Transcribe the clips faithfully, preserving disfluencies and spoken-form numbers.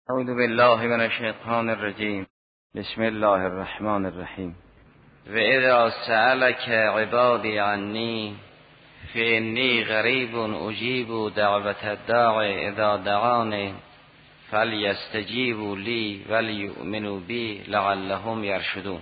اعوذ بالله من الشیطان الرجیم. بسم الله الرحمن الرحیم. و اذا سألك عبادی عنی فإنی قریب اجیب دعوت الداع اذا دعانی فلیستجیبوا لی ولیؤمنوا بی لعلهم یرشدون.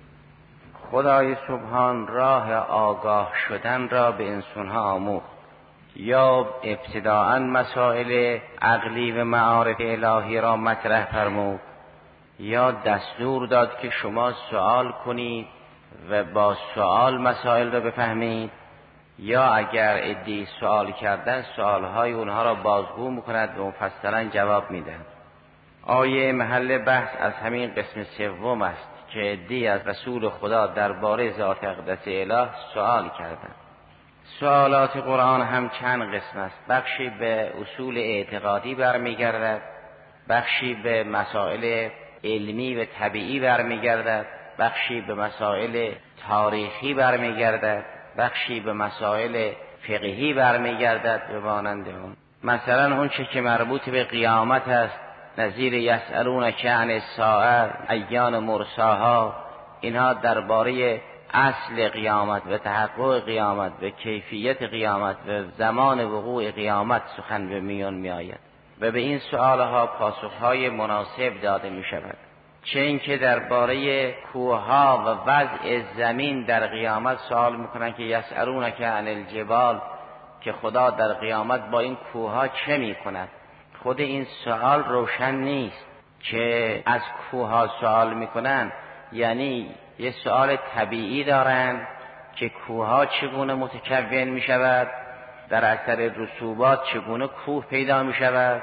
خدای سبحان راه آگاه شدن را به انسانها آموخت، یا ابتداءً مسائل عقلی و معارف الهی را مطرح فرمود، یا دستور داد که شما سوال کنید و با سوال مسائل را بفهمید، یا اگر عده‌ای سوال کردن سوالهای اونها را بازگو میکند و مفصلا جواب میدهد. آیه محل بحث از همین قسم سوم است که عده‌ای از رسول خدا درباره ذات اقدس اله سوال کردند. سوالات قرآن هم چند قسم است. بخشی به اصول اعتقادی برمیگردد، بخشی به مسائل علمی و طبیعی برمیگردد، بخشی به مسائل تاریخی برمیگردد، بخشی به مسائل فقهی برمیگردد و مانند اون. مثلا اون چه که مربوط به قیامت است، نظیر یسألونک عن الساعة ایان مرساها، اینها درباره اصل قیامت و تحقق قیامت و کیفیت قیامت و زمان وقوع قیامت سخن به میان می آید و به این سؤالها پاسخهای مناسب داده می شود. چه اینکه درباره کوهها و وضع زمین در قیامت سوال میکنند که یسألونک عن الجبال، که خدا در قیامت با این کوهها چه می کند. خود این سوال روشن نیست که از کوهها سوال میکنند، یعنی یه سوال طبیعی دارند که کوهها چگونه متکون می شود، در اثر رسوبات چگونه کوه پیدا می شود،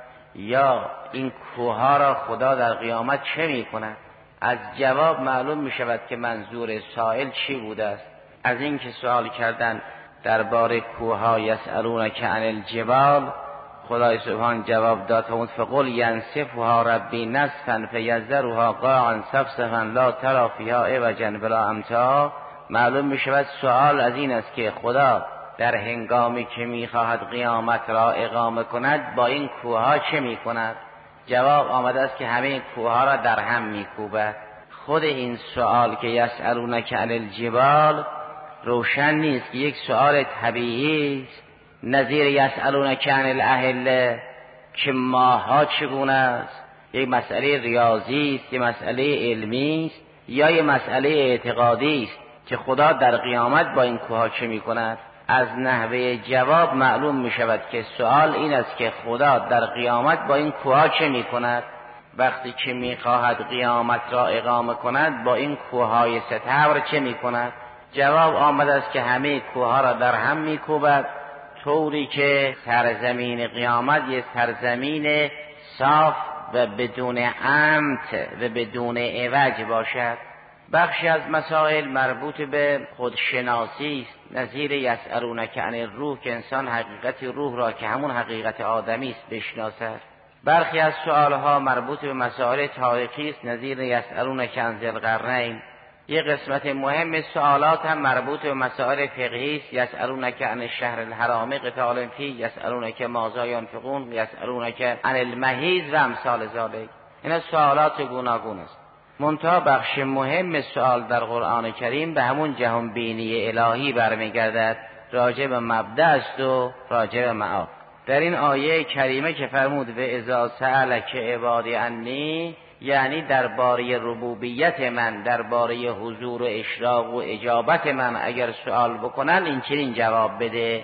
یا این کوهها را خدا در قیامت چه می کند. از جواب معلوم می شود که منظور سائل چی بوده است. از این که سوال کردن درباره کوهها یسألونک عن الجبال، خدای سبحان جواب داد فقل ینسفها ربی نسفا فیذرها قاعا صفصفا لا تری فیها عوجا ولا امتا. معلوم می شود سوال از این است که خدا در هنگامی که می خواهد قیامت را اقامه کند با این کوهها چه می کند. جواب آمده است که همه کوهها را در هم می کوبد. خود این سوال که یسألونک عن الجبال روشن نیست که یک سوال طبیعی است، نظیر یسألونک عن الاهله که ماها چگونه است، یک مسئله ریاضی است، یک مسئله علمی است، یا یک مسئله اعتقادی است که خدا در قیامت با این کوهها چه می کند. از نحوه جواب معلوم می شود که سوال این است که خدا در قیامت با این کوهها چه می کند. وقتی که می خواهد قیامت را اقامه کند با این کوههای ستبر چه می کند. جواب آمده است که همه کوهها را در هم می کوبد، طوری که سرزمین قیامت یک سرزمین صاف و بدون عمت و بدون عوج باشد. بخشی از مسائل مربوط به خودشناسی است، نظیر یسألونک عن الروح که انسان حقیقت روح را که همون حقیقت آدمی است بشناسد. برخی از سؤالها مربوط به مسائل تاریخی است، نظیر یسألونک عن ذی القرنین. یک قسمت مهم سوالات هم مربوط به مسائل فقهی است، یسألونک عن الشهر الحرام قتال فیه یسألونک ماذا ینفقون یسألونک عن المحیض و امثال ذلک. اینا سوالات گوناگون است. منتها بخش مهم سوال در قرآن کریم به همون جهان بینی الهی برمیگردد، راجع به مبدأ است و راجع به معاد. در این آیه کریمه که فرمود و اذا سألک عبادی عنی، یعنی درباره ربوبیت من، درباره حضور و اشراق و اجابت من اگر سوال بکنن این چنین جواب بده.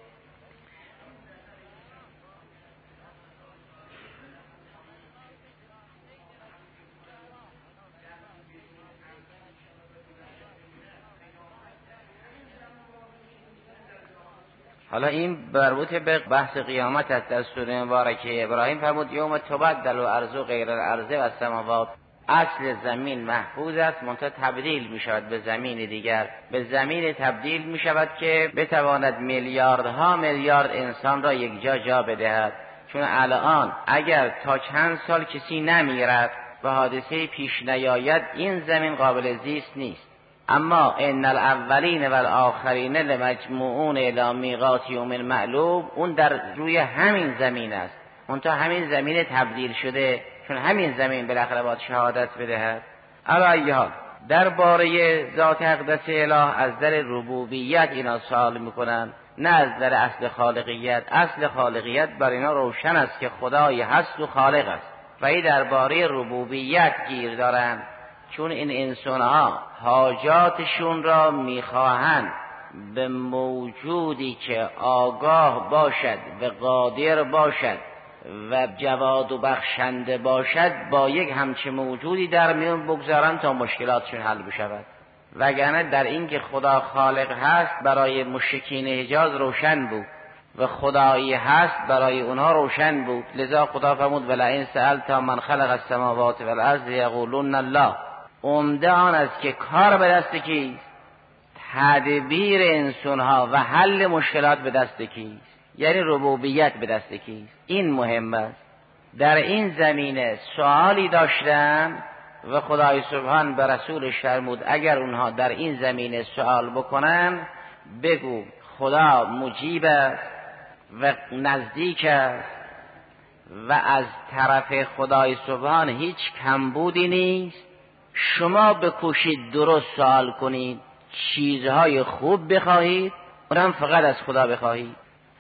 حالا این مربوط به بحث قیامت است. در سوره مبارکه ابراهیم فرمود یوم تبدل الارض غیر الارض و السماوات. اصل زمین محفوظ است، منتها تبدیل می شود به زمین دیگر. به زمین تبدیل می شود که بتواند میلیاردها میلیارد انسان را یک جا جا بدهد. چون الان اگر تا چند سال کسی نمیرد و حادثه پیش نیاید این زمین قابل زیست نیست. اما ان الاولین و الاخرین لمجموعون الی میقات یوم معلوم، اون در روی همین زمین است، منتها همین زمین تبدیل شده چون همین زمین بالاخره باید شهادت بدهد. علی حال درباره ذات اقدس اله از در ربوبیت اینا سوال میکنن، نه از در اصل خالقیت. اصل خالقیت بر اینا روشن است که خدای هست و خالق است، و این درباره ربوبیت گیر دارن، چون این انسان ها حاجاتشون را میخواهند به موجودی که آگاه باشد و قادر باشد و جواد و بخشنده باشد با یک همچه موجودی در میون بگذارن تا مشکلاتشون حل بشود. وگرنه در این که خدا خالق هست برای مشرکین حجاز روشن بود و خدایی هست برای اونها روشن بود. لذا خدا فرمود ولئن سألت من خلق السماوات والارض یقولون الله. عمده آن است که کار به دست کیست؟ تدبیر انسانها و حل مشکلات به دست کیست؟ یعنی ربوبیت به دست کیست؟ این مهم است. در این زمینه سوالی داشتن و خدای سبحان به رسولش فرمود اگر اونها در این زمینه سوال بکنن بگو خدا مجیب است و نزدیک است و از طرف خدای سبحان هیچ کمبودی نیست. شما بکوشید درست سوال کنید، چیزهای خوب بخواهید اونم فقط از خدا بخواهید،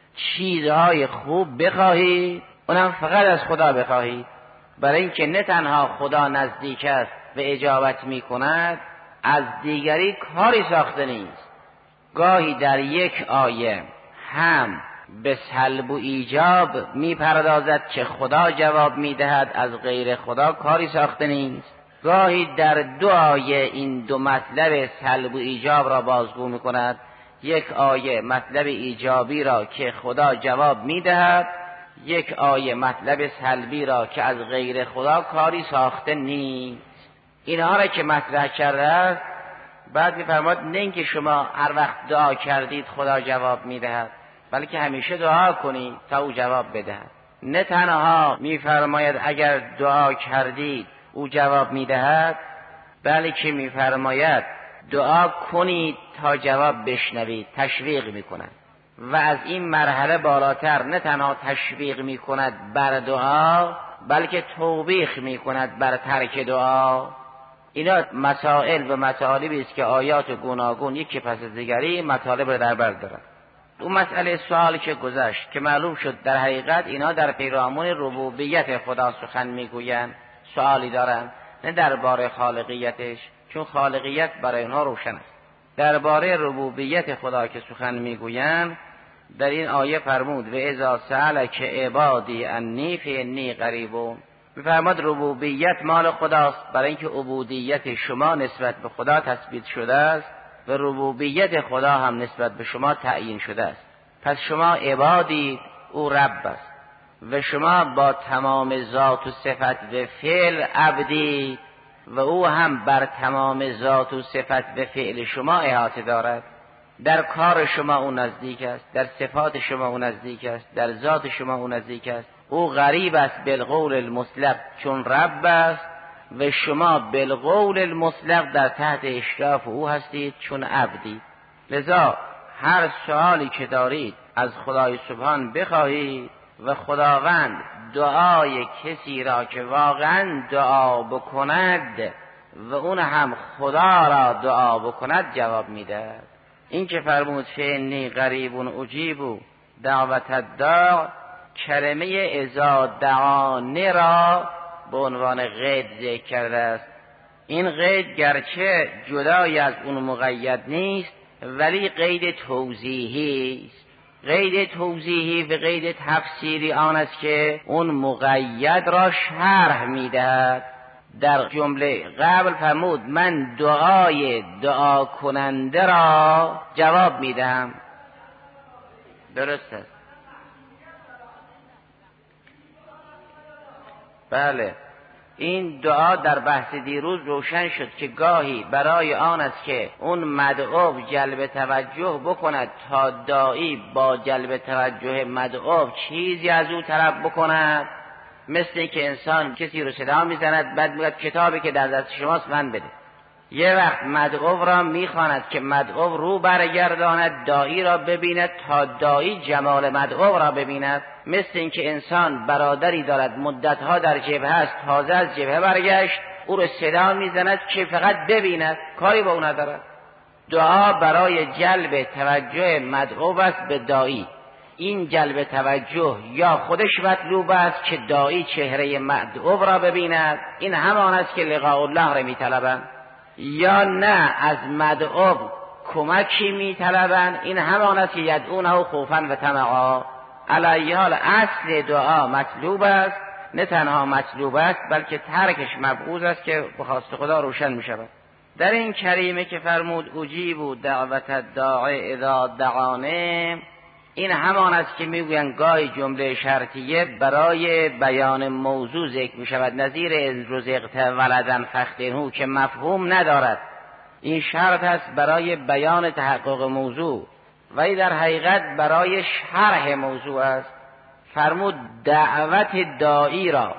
چیزهای خوب بخواهید اونم فقط از خدا بخواهید. برای اینکه نه تنها خدا نزدیک است و اجابت می کند، از دیگری کاری ساخته نیست. گاهی در یک آیه هم به سلب و ایجاب می پردازد که خدا جواب می دهد، از غیر خدا کاری ساخته نیست. گاهی در دو آیه این دو مطلب سلب و ایجاب را بازگو می کند. یک آیه مطلب ایجابی را که خدا جواب می دهد، یک آیه مطلب سلبی را که از غیر خدا کاری ساخته نیست. اینها را که مطرح کرده است بعد می‌فرماید نه اینکه شما هر وقت دعا کردید خدا جواب می‌دهد، بلکه همیشه دعا کنید تا او جواب بدهد. نه تنها می‌فرماید اگر دعا کردید او جواب می‌دهد، بلکه می‌فرماید دعا کنید تا جواب بشنوید، تشویق می‌کند. و از این مرحله بالاتر نه تنها تشویق می کند بر دعا، بلکه توبیخ می کند بر ترک دعا. اینا مسائل و مطالبی است که آیات گوناگون یکی پس از دیگری مطالب را در بر دارد. اون مسئله سوال که گذشت که معلوم شد در حقیقت اینا در پیرامون ربوبیت خدا سخن میگویند، سوالی دارند نه درباره خالقیتش، چون خالقیت برای اونها روشن است. درباره ربوبیت خدا که سخن میگویند در این آیه فرمود و اذا سألک عبادی انی فانی قریب. میفرماد ربوبیت مال خداست، برای اینکه عبودیت شما نسبت به خدا تثبیت شده است و ربوبیت خدا هم نسبت به شما تعیین شده است. پس شما عبادی، او رب است و شما با تمام ذات و صفت و فعل عبدی و او هم بر تمام ذات و صفت و فعل شما احاطه دارد. در کار شما او نزدیک است، در صفات شما او نزدیک است، در ذات شما او نزدیک است. او غریب است بالقول المطلق چون رب است و شما بالقول المطلق در تحت اشراف او هستید چون عبدی. لذا هر سوالی که دارید از خدای سبحان بخواهید و خداوند دعای کسی را که واقعا دعا بکند و اون هم خدا را دعا بکند جواب میده. این که فرمود فانی قریب اجیب دعوت الداع، کلمه اذا دعانه را به عنوان قید ذکر کرده است. این قید گرچه جدای از اون مقید نیست ولی قید توضیحی است. قید توضیحی و قید تفسیری آن است که اون مقید را شرح میدهد. در جمله قبل فرمود من دعای دعا کننده را جواب میدهم. درست است. بله، این دعا در بحث دیروز روشن شد که گاهی برای آن است که اون مدعو جلب توجه بکند تا داعی با جلب توجه مدعو چیزی از او طلب بکند. مثل که انسان کسی رو صدا میزند بعد میگه کتابی که در دست شماست من بده، یه وقت مدعو را میخواند که مدعو رو برگرداند داعی را ببیند تا داعی جمال مدعو را ببیند. مثل اینکه انسان برادری دارد مدتها در جبهه است، تازه از جبهه برگشت، او را صدا میزند که فقط ببیند، کاری با او ندارد. دعا برای جلب توجه مدعو است به داعی. این جلب توجه یا خودش مطلوب است که داعی چهره مدعو را ببیند، این همان است که لقاء الله را میطلبند، یا نه از مدعو کمکی میطلبند، این همان است که یدعونه خوفا و طمعا. علی حال اصل دعا مطلوب است، نه تنها مطلوب است بلکه ترکش مبغوض است که به خواست خدا روشن میشود. در این کریمه که فرمود اجیب دعوت الداعی اذا دعانه، این همان است که میگویند گاهی جمله شرطیه برای بیان موضوع ذکر می شود، نظیر رزقت ولدن فختنهو که مفهوم ندارد. این شرط است برای بیان تحقق موضوع، ولی در حقیقت برای شرح موضوع است. فرمود دعوت داعی را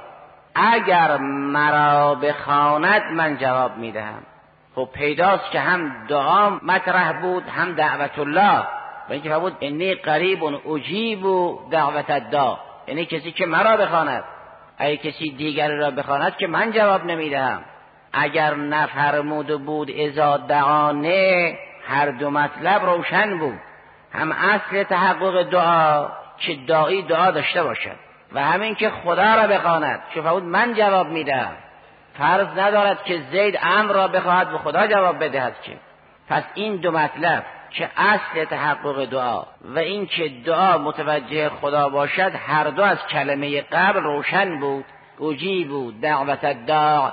اگر مرا بخواند من جواب میدهم. خب پیداست که هم دعا مطرح بود هم دعوت الله، و اینکه فرمود انی قریب اجیب دعوت الداع، یعنی کسی که مرا بخواند. اگه کسی دیگر را بخواند که من جواب نمیدهم. اگر نفرمود بود اذا دعانه، هر دو مطلب روشن بود. هم اصل تحقق دعا که داعی دعا داشته باشد و همین که خدا را بخواند، چون فرمود من جواب میدهم. فرض ندارد که زید امر را بخواهد و خدا جواب بدهد که. پس این دو مطلب که اصل تحقق دعا و این که دعا متوجه خدا باشد، هر دو از کلمه قبل روشن بود. اجیب دعوت الداع،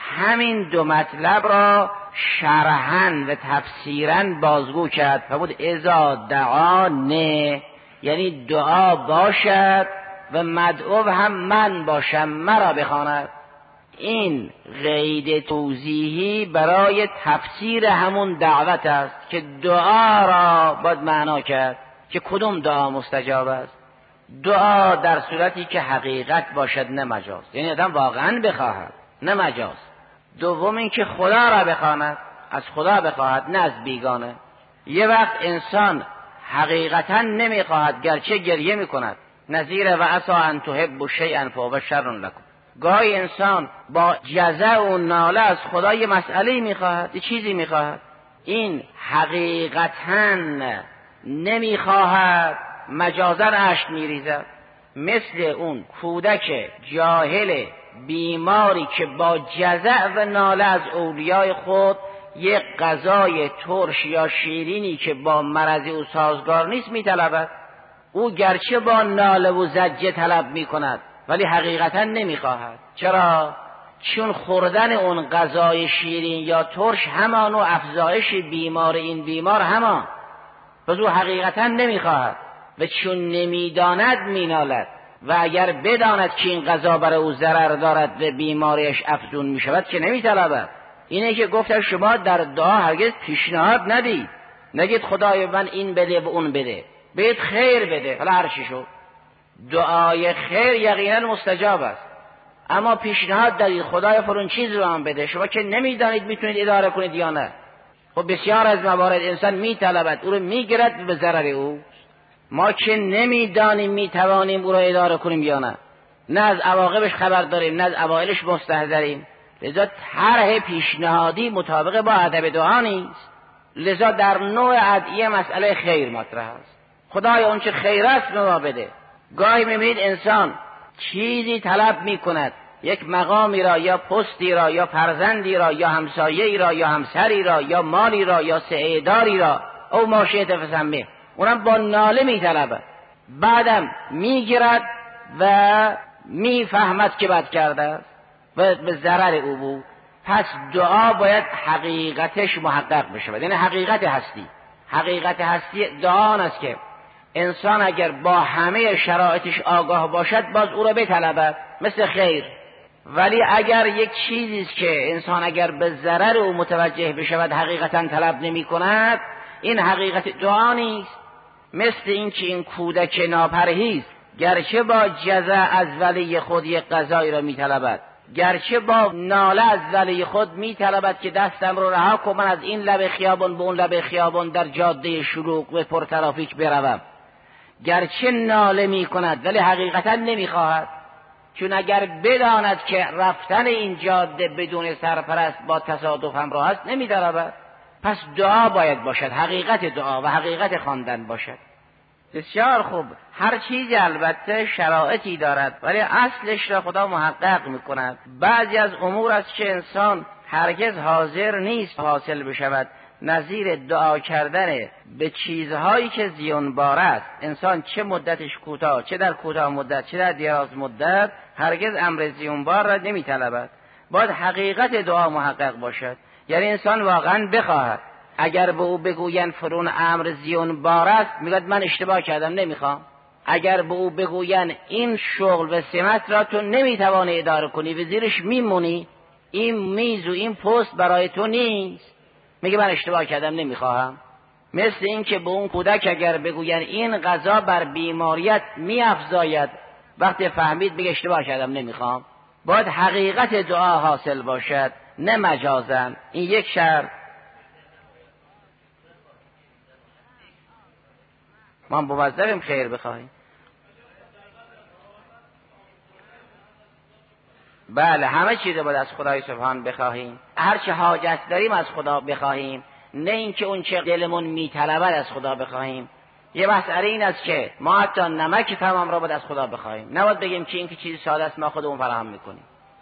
همین دو مطلب را شرحاً و تفسیراً بازگو کرد. فرمود اذا دعانه، یعنی دعا باشد و مدعو هم من باشم، مرا بخواند. این قید توضیحی برای تفسیر همون دعوت است که دعا را باید معنا کرد که کدوم دعا مستجاب است. دعا در صورتی که حقیقت باشد نه مجاز، یعنی آدم واقعا بخواهد نه مجاز. دوم این که خدا را بخواند، از خدا بخواهد نه از بیگانه. یه وقت انسان حقیقتا نمیخواهد گرچه گریه میکند، نظیر و عسا ان تحبوا شیئا فهو شر لکم. گاهی انسان با جزع و ناله از خدا یه مسئله میخواهد، یه چیزی میخواهد، این حقیقتا نمیخواهد، مجازا اشک میریزد. مثل اون کودک جاهل بیماری که با جزع و ناله از اولیای خود یک غذای ترش یا شیرینی که با مرض او سازگار نیست میطلبد. او گرچه با ناله و زجه طلب میکند ولی حقیقتا نمیخواهد. چرا؟ چون خوردن اون غذای شیرین یا ترش همان و افزایش بیمار این بیمار همان، پس او حقیقتا نمیخواهد و چون نمیداند مینالد. و اگر بداند که این غذا برای او ضرر دارد و بیماریش افزون میشود که نمیطلبد. اینه که گفتم شما در دعا هرگز پیشنهاد ندید، نگید خدای من این بده و اون بده، بهت خیر بده، حالا هر چی شد. دعای خیر یقینا مستجاب است، اما پیشنهاد دادید خدای فرون چیز رو هم بده، شما که نمیدانید میتونید اداره کنید یا نه. خب بسیار از موارد انسان میطلبد، او رو میگیرد به ضرر او. ما که نمیدانیم میتوانیم او رو اداره کنیم یا نه، نه از عواقبش خبر داریم نه از اوایلش مستحضریم. لذا طرح پیشنهادی مطابق با ادب دعا نیست. لذا در نوع ادعیه مسئله خیر مطرح است. خدای اون چه خیر است به ما بده. گاهی میبینید انسان چیزی طلب میکند، یک مقامی را یا پستی را یا فرزندی را یا همسایه‌ای را یا همسری را یا مالی را یا سعیداری را او ماشیت فسمه، اونم با ناله میطلبد، بعدم میگیرد و میفهمد که بد کرده است و به ضرر او بود. پس دعا باید حقیقتش محقق بشه، یعنی حقیقت هستی. حقیقت هستی دعا است که انسان اگر با همه شرایطش آگاه باشد باز او را بطلبد، مثل خیر. ولی اگر یک چیزی است که انسان اگر به ضرر او متوجه بشود حقیقتا طلب نمی کند، این حقیقت دعا نیست. مثل این که این کودک ناپرهیز گرچه با جزع از ولی خود یک غذایی را می طلبد گرچه با ناله از ولی خود میطلبد که دستم رو رها کن، من از این لب خیابان به اون لب خیابان در جاده شلوغ و پرترافیک بروم، گرچه ناله میکند ولی حقیقتا نمیخواهد، چون اگر بداند که رفتن این جاده بدون سرپرست با تصادف همراه است نمی‌درود. پس دعا باید باشد، حقیقت دعا و حقیقت خواندن باشد. بسیار خوب. هر چیزی البته شرایطی دارد ولی اصلش را خدا محقق میکند. بعضی از امور است که انسان هرگز حاضر نیست حاصل بشود، نظیر دعا کردن به چیزهایی که زیانبار است. انسان چه مدتش کوتاه، چه در کوتاه مدت چه در دراز مدت، هرگز امر زیانبار را نمیطلبد. باید حقیقت دعا محقق باشد، یعنی انسان واقعا بخواهد. اگر به او بگوین فرون امر زیانبار است، میگه من اشتباه کردم نمیخوام. اگر به او بگوین این شغل و سمت را تو نمیتوانی اداره کنی و زیرش میمونی، این میز و این پست برای تو نیست، میگه من اشتباه کردم نمیخواهم. مثل این که به اون کودک اگر بگوین این غذا بر بیماریت میافزاید، وقتی فهمید میگه اشتباه کردم نمیخوام. باید حقیقت دعا حاصل باشد، نه مجازن. این یک شرط. ما موظفیم خیر بخواهیم. بله، همه چیز رو باید از خدای سبحان بخواهیم، هر چه حاجت داریم از خدا بخواهیم، نه اینکه اون چه دلمون میطلبد از خدا بخواهیم. یه مسئله این است که ما حتی نمک تمام را باید از خدا بخواهیم، نباید بگیم که این که چیز ساده است ما خودمون فراهم میکنیم.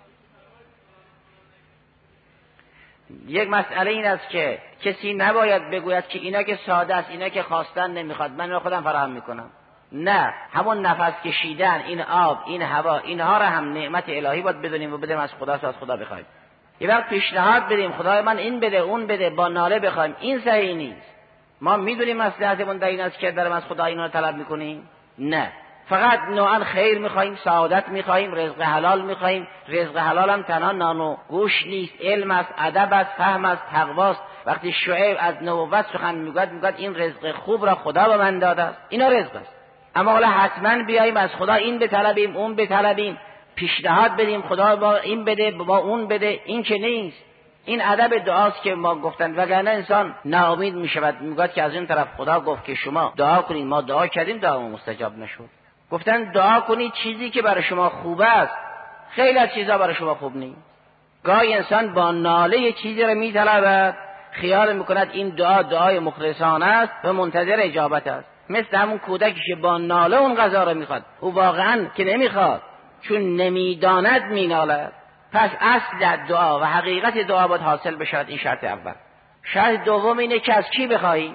یک مسئله این است که کسی نباید بگوید که اینا که ساده است، اینا که خواستن نمیخواد، من رو خودم فراهم میکنم. نه، همون نفس کشیدن، این آب، این هوا، اینها را هم نعمت الهی باید بدونیم و بدیم از خدا، از خدا بخوایم. یه وقت پیشنهاد بدیم خدای من این بده اون بده، با ناله بخوایم، این صحیح نیست. ما میدونیم مصلحتمون در این است که درم از خدا اینا رو طلب میکنیم؟ نه، فقط نوعا خیر میخوایم، سعادت میخوایم، رزق حلال میخوایم. رزق حلال هم تنها نان و گوشت نیست، علم است، ادب است، فهم است، تقواست. وقتی شعیب از نبوت سخن میگوید میگوید این رزق خوب را خدا به من داده است، اینا رزق است. اما حالا حتما بیاییم از خدا این بطلبیم اون بطلبیم، پیشنهاد بدیم خدا با این بده با اون بده، این که نیست. این ادب دعاست که ما گفتن، وگرنه انسان ناامید میشود، میگه که از این طرف خدا گفت که شما دعا کنید، ما دعا کردیم دعامون مستجاب نشد. گفتن دعا کنید چیزی که برای شما خوب است، خیلی از چیزا برای شما خوب نیست. گاهی انسان با ناله چیزی رو میطلبد، خیال میکند این دعا دعای مخلصانه است و منتظر اجابت است. مثل همون کودکی که با ناله اون غذا رو میخواد، او واقعا که نمیخواد، چون نمیداند مینالد. پس اصل دعا و حقیقت دعا باید حاصل بشود. این شرط اول. شرط دوم اینه که از کی بخواهیم؟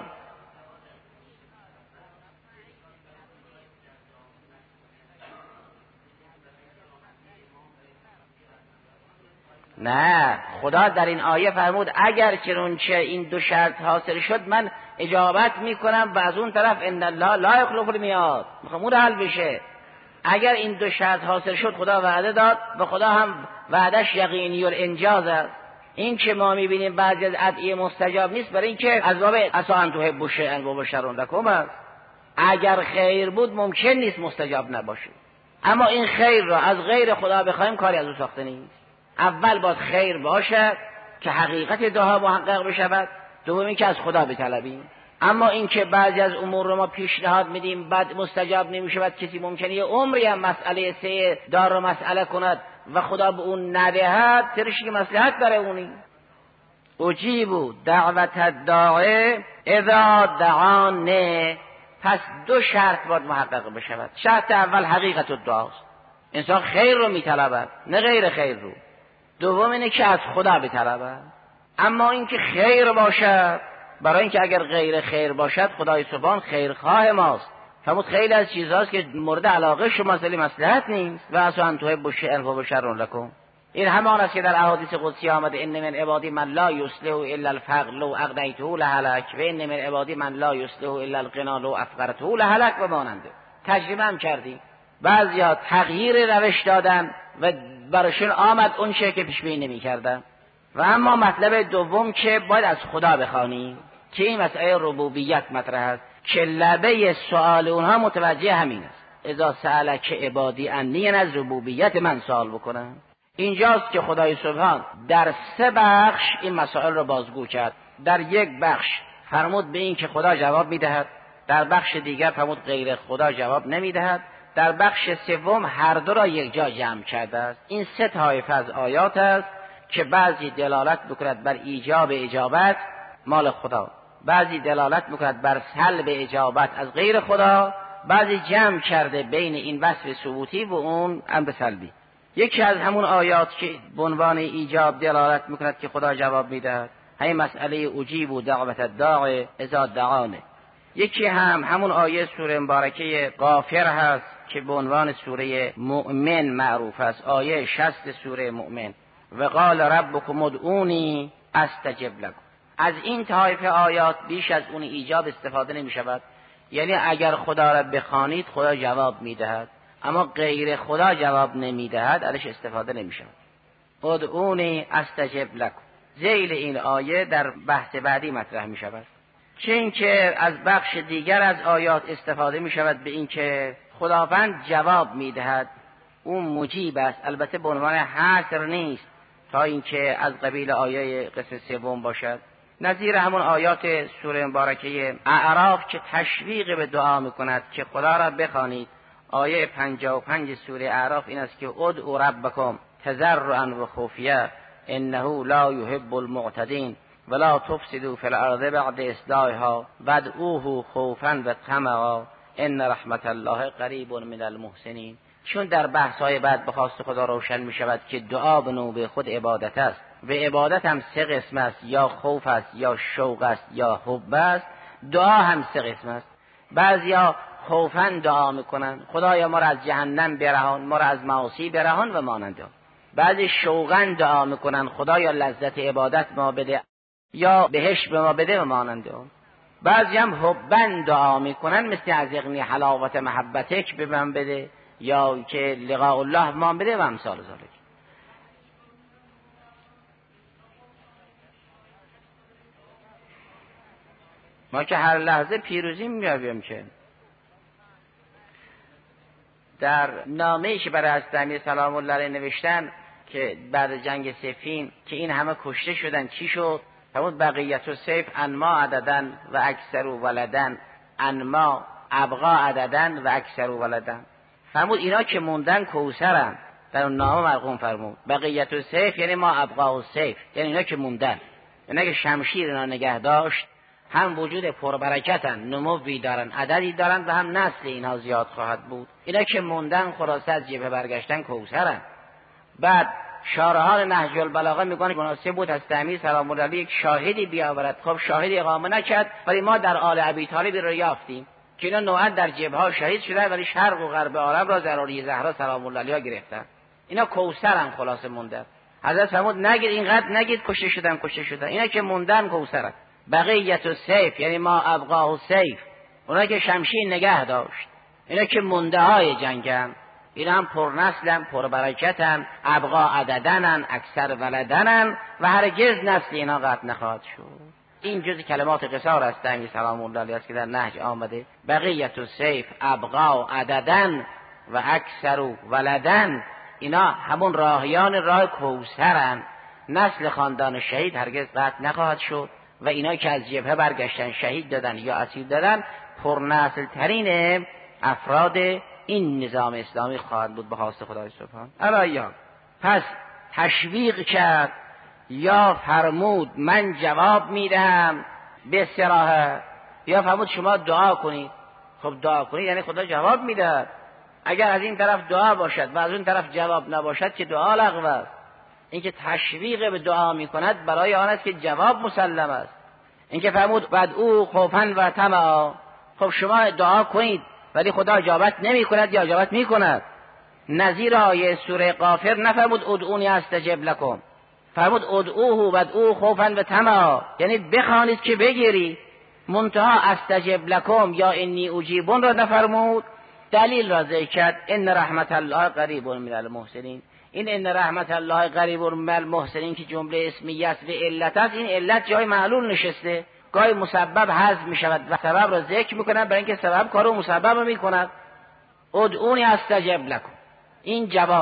نه، خدا در این آیه فرمود اگر چنانچه این دو شرط حاصل شد من اجابت میکنم، و از اون طرف ان الله لا یخلف المیعاد، میخوام اون حل بشه. اگر این دو شرط حاصل شد خدا وعده داد و خدا هم وعدش یقینی الانجاز است. این که ما میبینیم بعضی از ادعیه مستجاب نیست برای اینکه از باب عسی ان تحبوا شیئا وهو شر لکم است. اگر خیر بود ممکن نیست مستجاب نباشه، اما این خیر را از غیر خدا بخوایم کاری از او ساخته نیست. اول باید خیر باشد که حقیقت دعا محقق بشود، دوم این که از خدا بطلبیم. اما این که بعضی از امور رو ما پیشنهاد میدیم بعد مستجاب نمیشود، کسی ممکنه یه عمری هم مسئله سه دار رو مسئله کند و خدا به اون ندهد، ترشی که مصلحت برای اونی. اجیبوا دعوت الداعی اذا دعانه. پس دو شرط باید محقق بشود. شرط اول حقیقت الدعاست، انسان خیر رو میطلبد نه غیر خیر رو. دوم اینه که از خدا بطلبد. اما اینکه خیر باشد، برای اینکه اگر غیر خیر باشد خدای سبحان خیرخواه ماست، فرمود خیلی از چیزهاست که مورد علاقه شما ولی مصلحت نیست. و عسی ان تحبوا شیئا وهو شر لکم. این همان است که در احادیث قدسی آمده ان من عبادی من لا یصلح الا الفقر لو اغنیته لهلک و ان من عبادی من لا یصلح الا الغنی لو افقرته لهلک و ماننده. تجربه هم کردیم، بعضیا تغییر روش دادن و براشون آمد اون چیزی که پیش بینی نمی‌کردن. و اما مطلب دوم که باید از خدا بخوانیم که این مسئله ربوبیت مطرح است که لبه سوال اونها متوجه همین است. اذا سألک عبادی انی، از ربوبیت من سوال بکنن. اینجاست که خدای سبحان در سه بخش این مسائل رو بازگو کرد. در یک بخش فرمود به این که خدا جواب میدهد، در بخش دیگر فرمود غیر خدا جواب نمیدهد، در بخش سوم هر دو را یک جا جمع کرده است. این سه طایفه از آیات است که بعضی دلالت میکند بر ایجاب اجابت مال خدا، بعضی دلالت میکند بر سلب اجابت از غیر خدا، بعضی جمع کرده بین این وصف ثبوتی و اون امر سلبی. یکی از همون آیات که به عنوان ایجاب دلالت میکند که خدا جواب میدهد همین مسئله اجیب و دعوت الداع اذا دعانه. یکی هم همون آیه سوره مبارکه غافر هست که به عنوان سوره مؤمن معروف است، آیه شصت سوره مؤمن، و قال ربکم ادعونی استجب لکم. از این طایفه آیات بیش از اون ایجاب استفاده نمی شود، یعنی اگر خدا را بخوانید خدا جواب میدهد، اما غیر خدا جواب نمیدهد ازش استفاده نمی شود. ادعونی استجب لکم ذیل این آیه در بحث بعدی مطرح می شود. چه اینکه از بخش دیگر از آیات استفاده می شود به این که خداوند جواب می دهد، اون مجیب است، البته به عنوان حصر نیست تا اینکه از قبیل آیه قسم سوم باشد. نظیر همون آیات سوره مبارکه اعراف که تشویق به دعا می کند که خدا را بخوانید. آیه پنجاه و پنج سوره اعراف این است که ادعوا ربکم تضرعا و خفیه انه لا یحب المعتدین ولا تفسدوا فی الارض بعد اصلاحها وادعوه خوفا و طمعا ان رحمت الله قریب من المحسنین. چون در بحث‌های بعد به خواست خدا روشن می شود که دعا به نوبه خود عبادت است و عبادت هم سه قسم است، یا خوف است، یا شوق است، یا حب است. دعا هم سه قسم است. بعضیا خوفاً دعا میکنن خدایا ما را از جهنم برهان، ما را از معاصی برهان و مانند آن. بعضی شوقاً دعا میکنن خدایا لذت عبادت ما بده یا بهشت به ما بده و مانند آن. بعضی هم حباً دعا میکنن مثل از یغنی حلاوت محبتک به من بده یا که لقاء الله ما بده و امثال ذالک. ما که هر لحظه پیروزی می‌یابیم. که در نامه‌ای که برای حضرت امیر سلام الله علیه نوشتن که بعد جنگ صفین که این همه کشته شدن چی شد؟ فرمود بقیت السیف انما عددن و اکثر ولدن انما ابقا عددن و اکثر ولدن. فرمود اینا که موندن کوثرن. در اون نامه مرقوم فرمود بقیت السیف یعنی ما ابقا السیف، یعنی اینا که موندن، اینا که شمشیر اینا نگه داشت، هم وجود پربرکتن، نموی دارن، عددی دارن و هم نسل اینها زیاد خواهد بود. اینا که موندن خلاصه از جبهه برگشتن کوثرن. بعد شارحان نهج البلاغه میگن مناسب بود از امیر سلام الله علیه یک شاهدی بیاورد. خب شاهدی اقامه نکرد، ولی ما در آل ابی طالب رو یافتیم که اینا نوعا در جبهه ها شهید شدن ولی شرق و غرب عالم را ضروری زهرا سلام الله علیها گرفتن. اینا کوثرن خلاصه موندن. حضرت فرمود نگید اینقدر نگید کشته شدن کشته شدن، اینا که موندن کوثرن. بقیت السیف یعنی ما ابقاه السیف، اونا که شمشیر نگه داشت، اینا که مونده های جنگن، اینا هم پرنسلن پربرکتن، ابقا عددنن اکثر ولدنن و هرگز نسل اینا قطع نخواهد شد. این جز کلمات قصار است امیر سلام الله علیه است که در نهج آمده. بقیت السیف ابقا عددن و اکثر ولدن، اینا همون راهیان راه کوثرن. نسل خاندان شهید هرگز قطع نخواهد شد و اینا که از جبهه برگشتن شهید دادن یا اسیر دادن پرنسل ترین افراد این نظام اسلامی خواهد بود به خواست خدای سبحان. علایان پس تشویق کرد یا فرمود من جواب میدم به صراحت، یا فرمود شما دعا کنید. خب دعا کنید یعنی خدا جواب میده. اگر از این طرف دعا باشد و از اون طرف جواب نباشد که دعا لغو است. اینکه تشویق به دعا میکند برای آن است که جواب مسلم است. اینکه فرمود بعد او خوفن و طمعا، خب شما دعا کنید ولی خدا اجابت نمی کند یا اجابت می کند. نظیر آیه سوره غافر نفرمود ادعونی استجب لکم، فرمود ادعوه ودعوه خوفا و طمعا، یعنی بخوانید که بگیری. منتها استجب لکم یا انی اجیبون را نفرمود. دلیل را ذکر کرد ان رحمت الله قریب من المحسنین. این ان رحمت الله قریب من المحسنین که جمله اسمیه است و علت است، این علت جای معلول نشسته. گاهی مسبب حذف می شود و سبب را ذکر می کند برای اینکه سبب کارو مسبب می کند. ادعونی استجب لکم، این جواب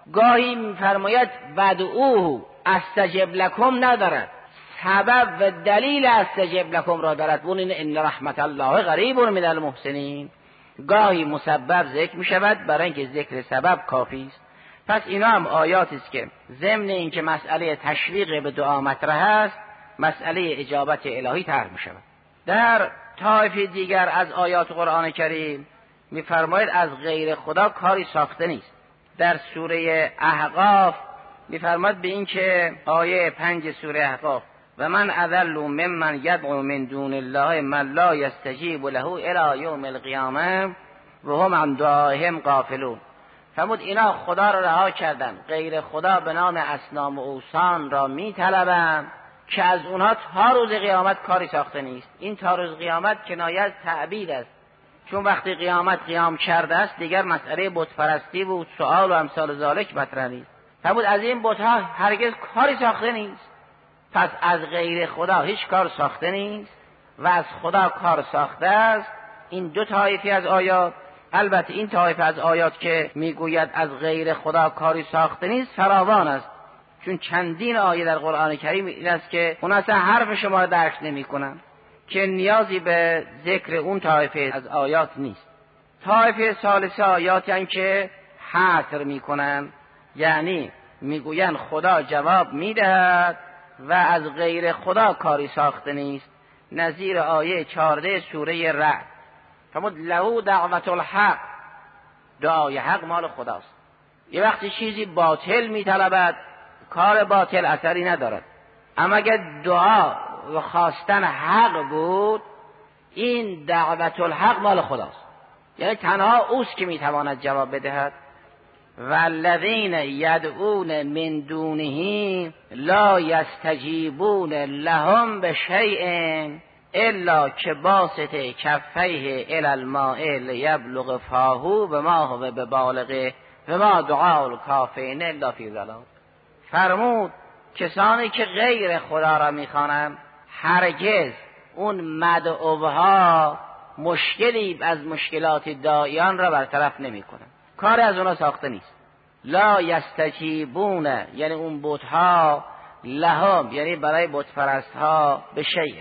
گاهی میفرماید ودعوه استجب لکم ندارد، سبب و دلیل استجب لکم را دارد. اون این رحمت الله قریب من المحسنین. گاهی مسبب ذکر می شود برای اینکه ذکر سبب کافی است. پس اینا هم آیاتی است که ضمن اینکه مسئله تشویق به دعا مطرح است، مسئله اجابت الهی طرح می شود. در طایفه دیگر از آیات قرآن کریم می‌فرماید از غیر خدا کاری ساخته نیست. در سوره احقاف می‌فرماید به این که آیه پنج سوره احقاف و من اضل ممن یدعو من دون الله من لا یستجیب له الی یوم القیامه و هم عن دعائهم غافلون. فرمود اینا خدا را رها کردن، غیر خدا به نام اصنام و اوثان را می‌طلبند که از اونها تا روز قیامت کاری ساخته نیست. این تا روز قیامت کنایه از تعبید است، چون وقتی قیامت قیام کرده است دیگر مسئله بت پرستی و سؤال و امثال ذالک مطرح نیست. فرمود از این بت‌ها هرگز کاری ساخته نیست. پس از غیر خدا هیچ کار ساخته نیست و از خدا کار ساخته است. این دو طایفه از آیات، البته این طایفه از آیات که میگوید از غیر خدا کاری ساخته نیست فراوان است، چون چندین آیه در قرآن کریم این است که اون اصلا حرف شما را درک نمی کنن، که نیازی به ذکر اون طایفه از آیات نیست. طایفه ثالثه آیاتی هستند که حصر می کنن، یعنی میگوین خدا جواب میدهد و از غیر خدا کاری ساخته نیست. نظیر آیه چهارده سوره رعد فرمود له دعوت الحق، دعای حق مال خداست. یه وقتی چیزی باطل میطلبد کار باطل اثری ندارد، اما اگر دعا و خواستن حق بود این دعوت الحق مال خداست، یعنی تنها اوست که میتواند جواب بدهد. والذین یدعون من دونه لا یستجیبون لهم بشیء الا کباسط کفیه الی الماء لیبلغ فاه و ما هو ببالغه و ما دعاء الکافرین الا فی ضلال. فرمود کسانی که غیر خدا را میخوانند هرگز اون مدعوها مشکلی از مشکلات داعیان را برطرف نمیکنند، کار از اونا ساخته نیست. لا یستجیبون یعنی اون بت‌ها، لهم یعنی برای بت پرست‌ها، به شیء.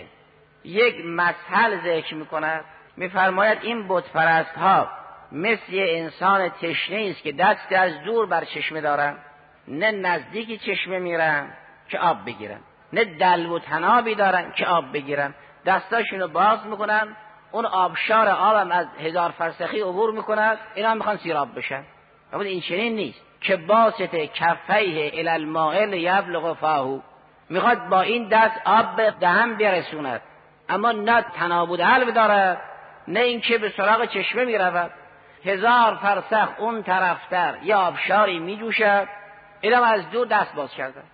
یک مثل ذکر میکند، میفرماید این بت پرست‌ها مثل انسان تشنه است که دست از دور بر چشمه دارن، نه نزدیکی چشمه میرن که آب بگیرن، نه دلو و تنابی دارن که آب بگیرن. دستاشونو باز میکنن، اون آبشار آبم از هزار فرسخی عبور میکند، اینا میخوان سیراب بشن. اما این چنین نیست که باسط کفیه الی الماء لیبلغ فاه، میخواد با این دست آب به دهن برسوند، اما نه تناب و دلو دارد نه اینکه به سراغ چشمه میرود. هزار فرسخ اون طرفتر یا آبشاری میجوشد، اینا از دور دست باز کردن.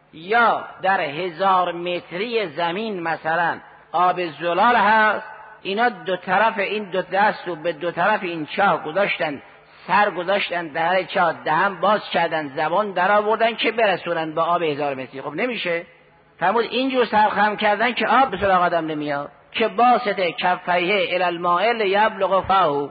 یا در هزار متری زمین مثلا آب زلال هست، اینا دو طرف این دو دست رو به دو طرف این چاه گذاشتن، سر گذاشتن در چاه، دهن باز کردن، زبان در آوردن که برسونن با آب هزار متری. خب نمیشه. فرمود اینجور سرخم کردن که آب به سراغ آدم نمیاد. که باسط کفیه الی الماء لیبلغ فاه،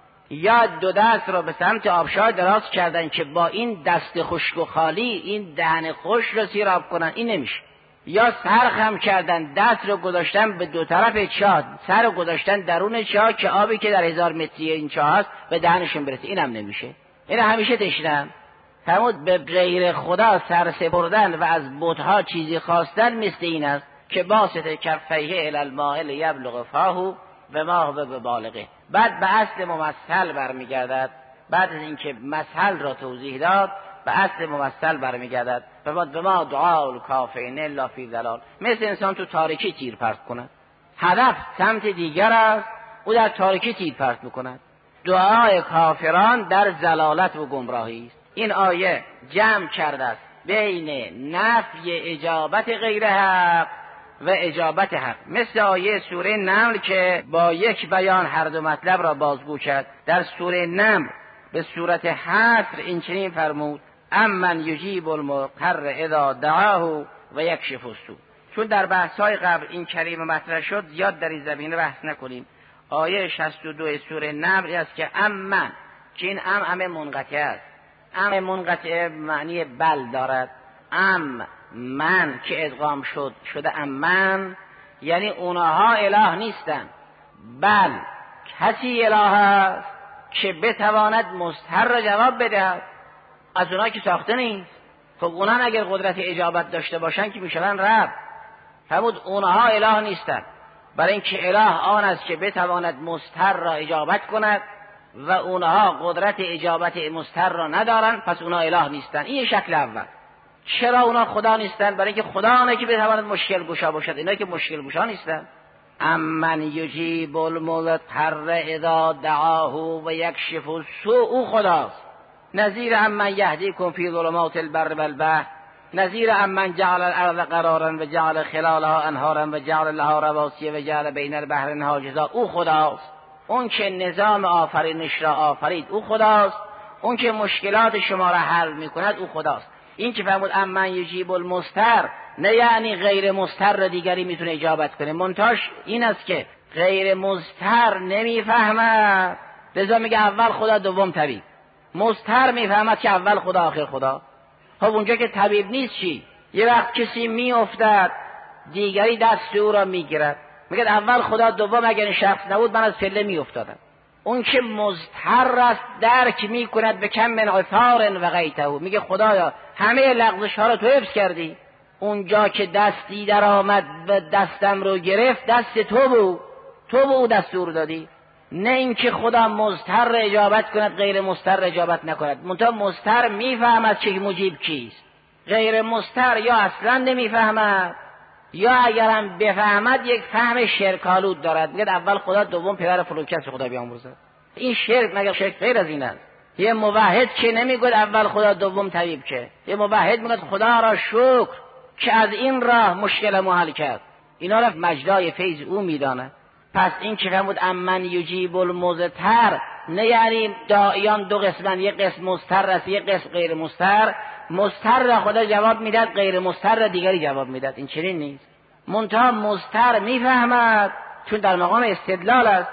یا دو دست رو به سمت آبشار دراز کردن که با این دست خشک و خالی این دهن خشک رو سیراب کنن، این نمیشه. یا سر خم کردن، دست رو گذاشتن به دو طرف چاه، سر رو گذاشتن درون چاه که آبی که در هزار متری این چاه هست به دهنشون برسه، اینم نمیشه. این همیشه تشنن. فرمود به غیر خدا سر سپردن و از بت‌ها چیزی خواستن مثل این است که باسط کفیه الی الماء لیبلغ فاه و ما هو ببالغه. بعد به اصل ممثل برمیگردد، بعد از اینکه مثل را توضیح داد به اصل ممثل برمیگردد. به ما دعاء الکافرین الا فی ضلال، مثل انسان تو تاریکی تیر پرت کند، هدف سمت دیگر است، او در تاریکی تیر پرت میکند. دعای کافران در ضلالت و گمراهی است. این آیه جمع کرده است بین نفی اجابت غیر حق و اجابت حق، مثل آیه سوره نمل که با یک بیان هر دو مطلب را بازگو کرد. در سوره نمل به صورت حصر این چنین فرمود امن یجیب المضطر اذا دعاه و یکشف السوء. چون در بحث‌های قبل این کلمه مطرح شد زیاد در این زمینه بحث نکنیم. آیه شصت و دو سوره نمل است که امن، که این ام ام منقطع است، ام منقطع معنی بل دارد. ام من که ادغام شد شده ام من، یعنی اونها اله نیستن، بل کسی اله است که بتواند مضطر را جواب بدهد. از اونها که ساخته نیست. خب اونها اگر قدرت اجابت داشته باشن که میشن رب. فرمود اونها اله نیستن، برای اینکه اله آن است که بتواند مضطر را اجابت کند و اونها قدرت اجابت مضطر را ندارن، پس اونها اله نیستن. این شکل اول. چرا اونا خدا نیستن؟ برای اینکه خدا آنه که بتواند مشکل گشا باشد، اینا که مشکل گشا نیستن. امن یجیب المضطر اذا دعاه و یکشف السوء، او خداست. نظیر امن یهدیکم فی ظلمات البر والبحر، نظیر امن جعل الارض قرارا و جعل خلالها انهارا و جعل لها رواسي و جعل بین البحرین حاجزا، او خداست. اون که نظام آفرینش را آفرید او خداست. اون که مشکلات شما را حل میکند او خداست. این که فرمود امن یجیب المضطر، نه یعنی غیر مضطر را دیگری میتونه اجابت کنه. منتاش این است که غیر مضطر نمیفهمد، لذا میگه اول خدا دوم طبیب. مضطر میفهمد که اول خدا آخر خدا. خب اونجا که طبیب نیست چی؟ یه وقت کسی میافتد دیگری دست او را میگیرد، میگه اول خدا دوم، اگر این شخص نبود من از پله میافتادم. اون که مضطر است درک میکند به کم من عثار و غیته، میگه خدایا همه لغزش ها رو تو حفظ کردی. اونجا که دستی در آمد و دستم رو گرفت دست تو بود، تو به او دستور دادی. نه اینکه خدا مضطر اجابت کند غیر مضطر اجابت نکند. منتها مضطر میفهمد که مجیب کیست. غیر مضطر یا اصلا نمیفهمد یا اگرم بفهمد یک فهم شرکالود دارد، میگه اول خدا دوم پدر فلوکس خدا بیامرزد. این شرک مگر شرک غیر از این است؟ یه موحد که نمیگه اول خدا دوم طبیب، که یه موحد میگه خدا را شکر که از این راه مشکل ما حل کرد. اینا را مجدای فیض او میدانه. پس این که فرمود امن یجیب المضطر، نه یعنی داعیان دو قسمن، یک قسم مضطر است یک قسم غیر مضطر. مضطر را خدا جواب میداد، غیر مضطر را دیگری جواب میداد. این چنین نیست. منتها مضطر میفهمد، چون در مقام استدلال است،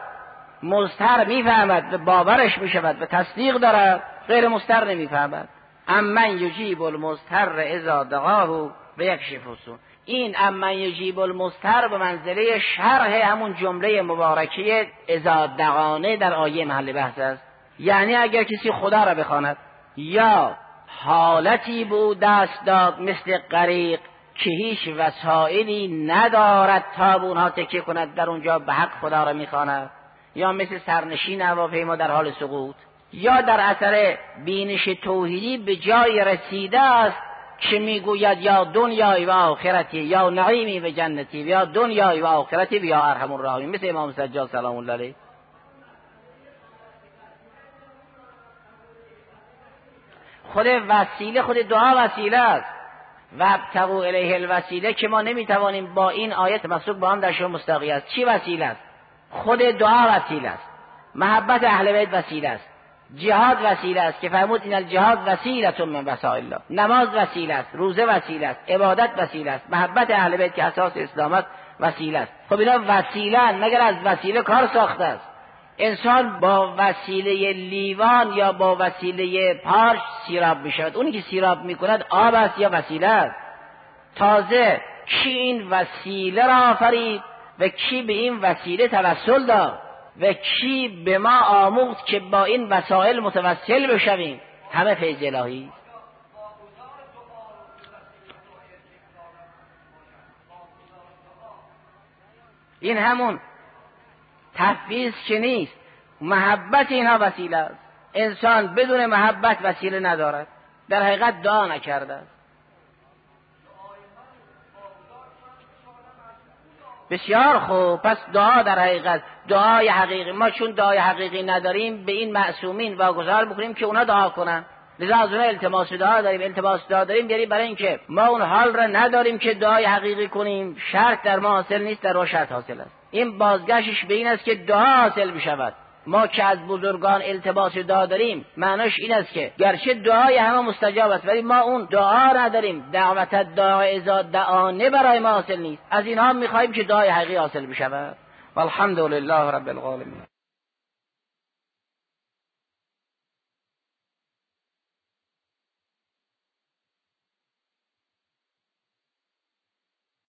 مضطر میفهمد و باورش میشود و تصدیق دارد. غیر مضطر نمیفهمد. امن یجیب المضطر اذا دعاه و یکشف السوء. این امن یجیب المضطر به منزله شرح همون جمله مبارکه اذا دعانه در آیه محل بحث است. یعنی اگر کسی خدا را بخواند یا حالتی بود دست داد مثل غریق که هیچ وسائلی ندارد تا به اونها تکیه کند، در اونجا به حق خدا را میخواند، یا مثل سرنشین هواپیما در حال سقوط، یا در اثر بینش توحیدی به جای رسیده است که میگوید یا دنیای و آخرتی، یا نعیمی و جنتی، یا دنیای و آخرتی و یا ارحم الراحمین، مثل امام سجاد سلام الله علیه. خود وسیله، خود دعا وسیله است. و ابتغوا الیه الوسیله که ما نمیتوانیم با این آیت مسوق با هم در شما مستقی است. چی وسیله است؟ خود دعا وسیله است. محبت اهل بیت وسیله است. جهاد وسیله است که فرمود این الجهاد وسیله من وسائل الله. نماز وسیله است، روزه وسیله است، عبادت وسیله است، محبت اهل بیت که اساس اسلامت وسیله است. خب اینا وسیله، مگر از وسیله کار ساخته است. انسان با وسیله لیوان یا با وسیله پارچ سیراب میشود. اونی که سیراب میکند آب است یا وسیله است. تازه کی این وسیله را آفرید و کی به این وسیله توسل داد و کی به ما آموخت که با این وسایل متوسل بشویم؟ همه فیض الهی. این همون تفویض که نیست، محبت اینها وسیله است. انسان بدون محبت وسیله ندارد، در حقیقت دعا نکرده است. بسیار خوب. پس دعا در حقیقت دعای حقیقی، ما چون دعای حقیقی نداریم به این معصومین واگذار بکنیم که اونا دعا کنن، لذا از اونا التماس دعا داریم. التماس دعا داریم بیاری برای اینکه ما اون حال را نداریم که دعای حقیقی کنیم. شرط در ما حاصل نیست، در ما شرط حاصل است. این بازگشتش به این است که دعا حاصل بشود. ما که از بزرگان التماس دعا داریم معناش این است که گرچه دعای همه مستجاب است ولی ما اون دعا نداریم. دعوت دعا اذا دعانه برای ما حاصل نیست. از اینها میخواهیم که دعای حقیقی حاصل بشود. والحمد لله رب العالمین.